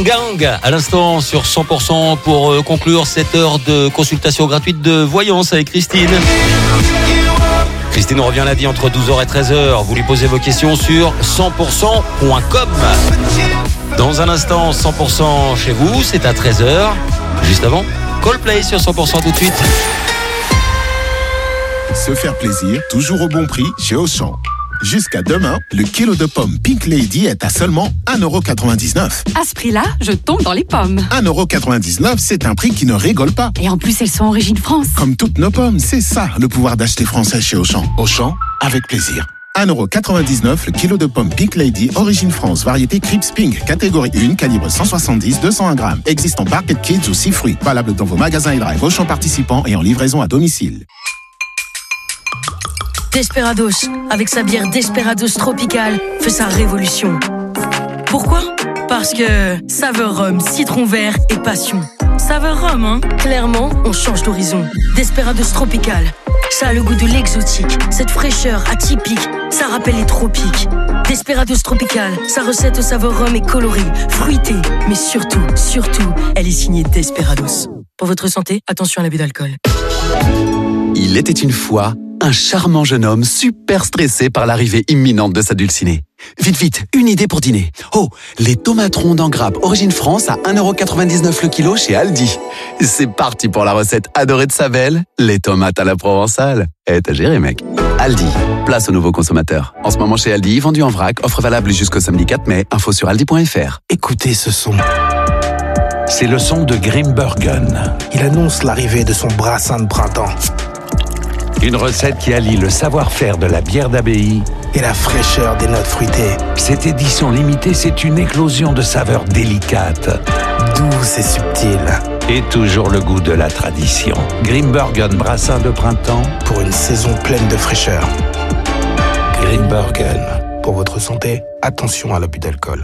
Gang à l'instant sur 100% pour conclure cette heure de consultation gratuite de voyance avec Christine. Christine revient lundi entre 12h et 13h. Vous lui posez vos questions sur 100%.com. Dans un instant, 100% chez vous, c'est à 13h. Juste avant, Coldplay sur 100% tout de suite. Se faire plaisir, toujours au bon prix chez Auchan. Jusqu'à demain, le kilo de pommes Pink Lady est à seulement 1,99€. À ce prix-là, je tombe dans les pommes. 1,99€, c'est un prix qui ne rigole pas. Et en plus, elles sont origine France. Comme toutes nos pommes, c'est ça le pouvoir d'acheter français chez Auchan. Auchan, avec plaisir. 1,99€ le kilo de pommes Pink Lady, origine France, variété Crips Pink, catégorie 1, calibre 170-201 grammes. Existant Barquette Kids ou 6 fruits. Valable dans vos magasins et drive Auchan participants et en livraison à domicile. Desperados, avec sa bière Desperados Tropical, fait sa révolution. Pourquoi ? Parce que saveur rhum, citron vert et passion. Saveur rhum, hein ? Clairement, on change d'horizon. Desperados Tropical, ça a le goût de l'exotique, cette fraîcheur atypique, ça rappelle les tropiques. Desperados Tropical, sa recette au saveur rhum est colorée, fruitée, mais surtout, elle est signée Desperados. Pour votre santé, attention à l'abus d'alcool. Il était une fois un charmant jeune homme super stressé par l'arrivée imminente de sa dulcinée. Vite, une idée pour dîner. Oh, les tomates rondes en grappe origine France à 1,99€ le kilo chez Aldi. C'est parti pour la recette adorée de sa belle, les tomates à la provençale. T'as géré, mec. Aldi, place aux nouveaux consommateurs. En ce moment chez Aldi, vendu en vrac, offre valable jusqu'au samedi 4 mai, info sur aldi.fr. Écoutez ce son. C'est le son de Grimbergen. Il annonce l'arrivée de son brassin de printemps. Une recette qui allie le savoir-faire de la bière d'abbaye et la fraîcheur des notes fruitées. Cette édition limitée, c'est une éclosion de saveurs délicates, douces et subtiles. Et toujours le goût de la tradition. Grimbergen brassin de printemps pour une saison pleine de fraîcheur. Grimbergen. Pour votre santé, attention à l'abus d'alcool.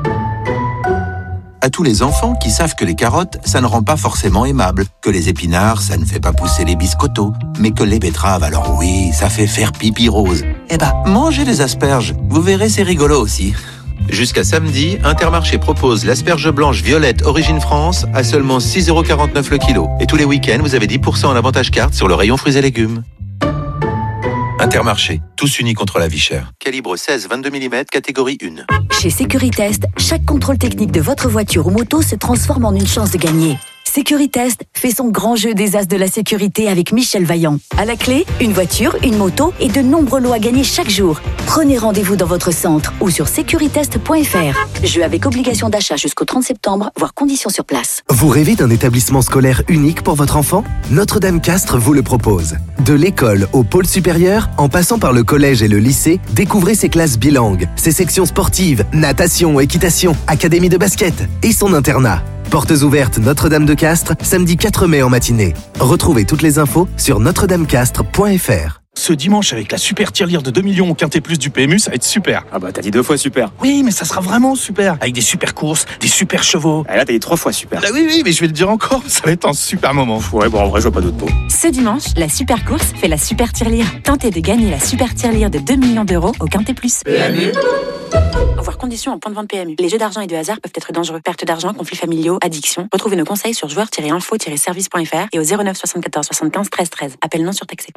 À tous les enfants qui savent que les carottes, ça ne rend pas forcément aimable, que les épinards, ça ne fait pas pousser les biscottos, mais que les betteraves, alors oui, ça fait faire pipi rose. Eh ben, mangez les asperges, vous verrez, c'est rigolo aussi. Jusqu'à samedi, Intermarché propose l'asperge blanche violette origine France à seulement 6,49€ le kilo. Et tous les week-ends, vous avez 10% en avantage carte sur le rayon fruits et légumes. Intermarché, tous unis contre la vie chère. Calibre 16-22 mm, catégorie 1. Chez Sécuritest, chaque contrôle technique de votre voiture ou moto se transforme en une chance de gagner. Sécuritest fait son grand jeu des as de la sécurité avec Michel Vaillant. À la clé, une voiture, une moto et de nombreux lots à gagner chaque jour. Prenez rendez-vous dans votre centre ou sur securitest.fr. Jeu avec obligation d'achat jusqu'au 30 septembre, voire conditions sur place. Vous rêvez d'un établissement scolaire unique pour votre enfant ? Notre-Dame-Castres vous le propose. De l'école au pôle supérieur, en passant par le collège et le lycée, découvrez ses classes bilingues, ses sections sportives, natation, équitation, académie de basket et son internat. Portes ouvertes Notre-Dame de Castres, samedi 4 mai en matinée. Retrouvez toutes les infos sur notre-dame-castres.fr. Ce dimanche, avec la super tirelire de 2 millions au Quintet Plus du PMU, ça va être super. Ah bah t'as dit 2 fois super. Oui, mais ça sera vraiment super. Avec des super courses, des super chevaux. Ah là t'as dit 3 fois super. Ah oui, mais je vais le dire encore, ça va être un super moment. Ouais, bon en vrai je vois pas d'autres mots. Ce dimanche, la super course fait la super tirelire. Tentez de gagner la super tirelire de 2 millions d'euros au Quintet Plus. PMU. Voir conditions en point de vente PMU. Les jeux d'argent et de hasard peuvent être dangereux. Perte d'argent, conflits familiaux, addiction. Retrouvez nos conseils sur joueurs-info-service.fr et au 09 74 75 13 13. Appel non surtaxé.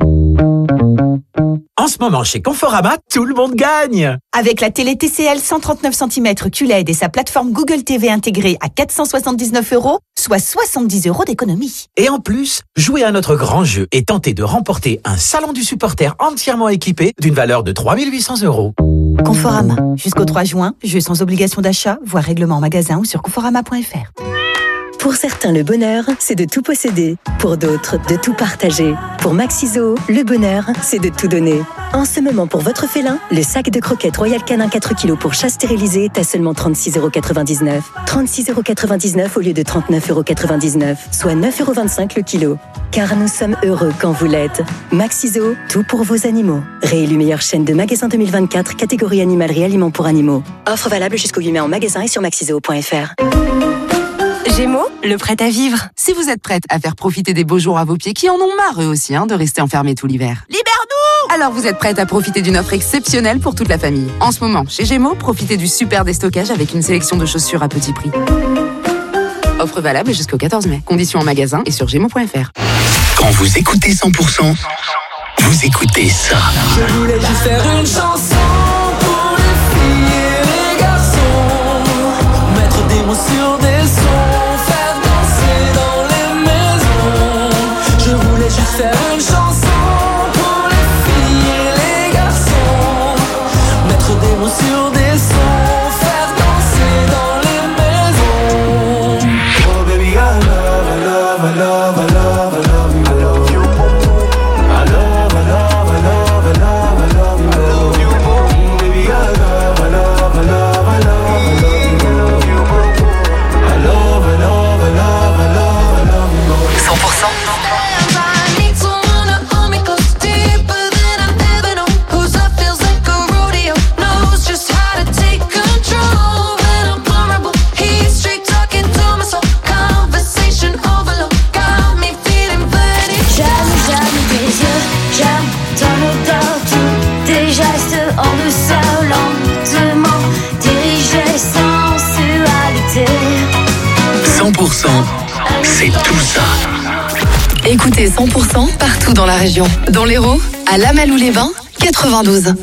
En ce moment, chez Conforama, tout le monde gagne. Avec la télé TCL 139 cm QLED et sa plateforme Google TV intégrée à 479€, soit 70€ d'économie. Et en plus, jouez à notre grand jeu et tentez de remporter un salon du supporter entièrement équipé d'une valeur de 3 800€. Conforama. Jusqu'au 3 juin, jeu sans obligation d'achat, voire règlement en magasin ou sur conforama.fr. Pour certains, le bonheur, c'est de tout posséder. Pour d'autres, de tout partager. Pour Maxiso, le bonheur, c'est de tout donner. En ce moment, pour votre félin, le sac de croquettes Royal Canin 4 kg pour chat stérilisé est à seulement 36,99€. 36,99€ au lieu de 39,99€, soit 9,25€ le kilo. Car nous sommes heureux quand vous l'êtes. Maxiso, tout pour vos animaux. Réélu meilleure chaîne de magasins 2024, catégorie animalerie aliments pour animaux. Offre valable jusqu'au 8 mai en magasin et sur maxiso.fr. Gémeaux, le prêt à vivre. Si vous êtes prête à faire profiter des beaux jours à vos pieds qui en ont marre eux aussi de rester enfermés tout l'hiver. Libère-nous! Alors vous êtes prête à profiter d'une offre exceptionnelle pour toute la famille. En ce moment, chez Gémeaux, profitez du super déstockage avec une sélection de chaussures à petit prix. Offre valable jusqu'au 14 mai. Conditions en magasin et sur Gémeaux.fr. Quand vous écoutez 100%, vous écoutez ça. Je voulais juste faire une chanson pour les filles et les garçons. Mettre des mots sur des sons, faire danser dans les maisons. Je voulais juste faire une chanson pour les filles et les garçons. Mettre des mots sur des sons, faire danser dans les maisons. Oh baby, I love, I love, I love, I love, I love you, I love you. I love, I love, I love, I love, I love you, I love you. Baby, I love, I love, I love, I love, I love you, I love, I love, I love, I love, I love you. 100%. C'est tout ça. Écoutez 100% partout dans la région. Dans l'Hérault, à Lamalou-les-Bains, 92.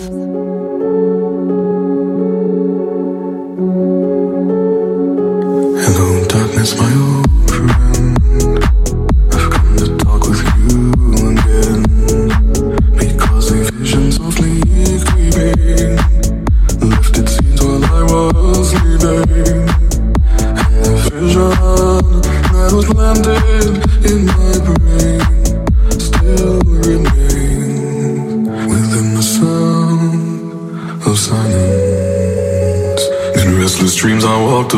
Hello, darkness, my old friend. I've come to talk with you again. Because the vision softly creeping lifted scenes while I was sleeping. And the vision that was planted in my brain still remains within the sound of silence. In restless dreams I walked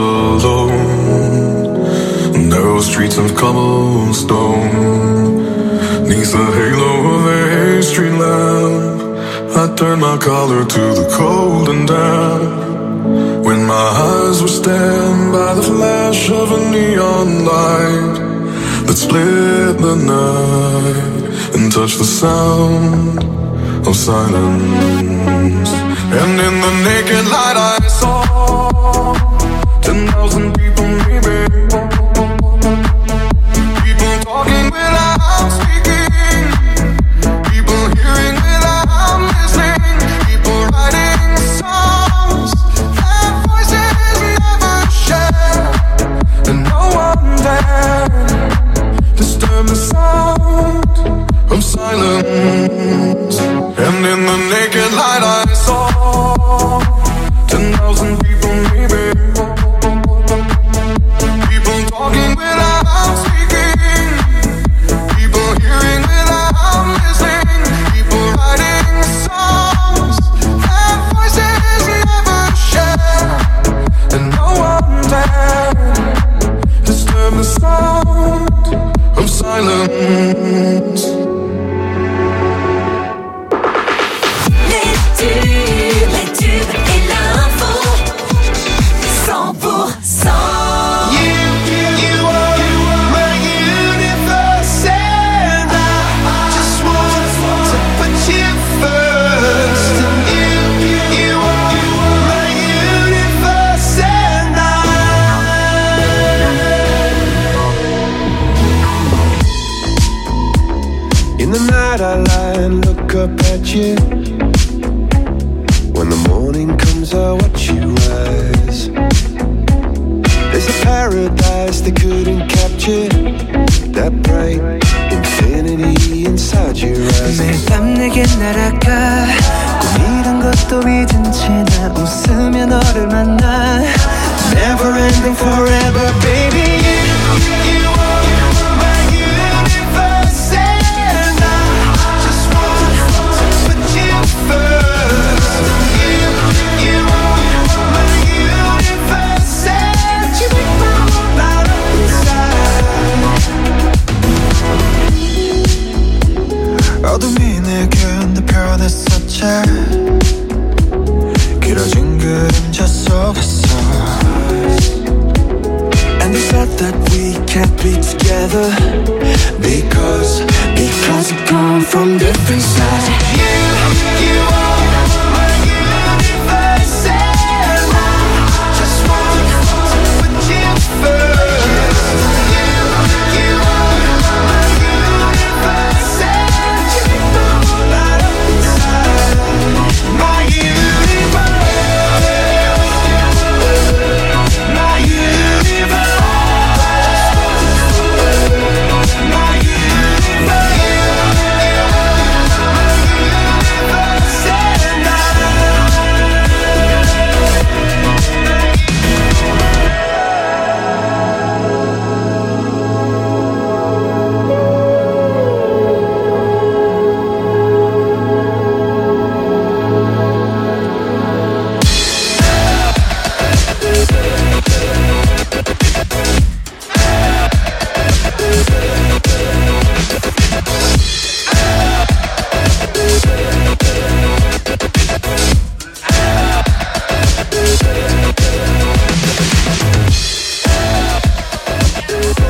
alone, narrow streets of cobblestone. Neath the halo of a street lamp, I turned my collar to the cold and damp. When my eyes were stabbed by the flash of a neon light that split the night and touched the sound of silence. And in the naked light I saw 10,000 people maybe. People talking without speaking. People hearing without listening. People writing songs that voices never share. And no one dared disturb the sound of silence. And in the naked light I saw 10,000 people maybe. People talking without speaking. People hearing without listening. People writing songs that voices never share. And no one dared disturb the sound of silence. Les tubes et l'info 100%. You are my universe and I just want to put you first. You are my universe and I. In the night I lie and look up at you. When the morning comes, I watch you rise. There's a paradise they couldn't capture. That bright infinity inside your eyes. 매일 밤 내게 날아가 꿈이란 것도 잊은 채 나 웃으며 너를 만나. Never ending forever, baby. You are my universe and I just want to put you first. You are my universe and you make my whole light up inside. 어둠이 내게 내 변했었지. 길어진 그림자 속에서. And they said that we can't be together because we come from different sides. You are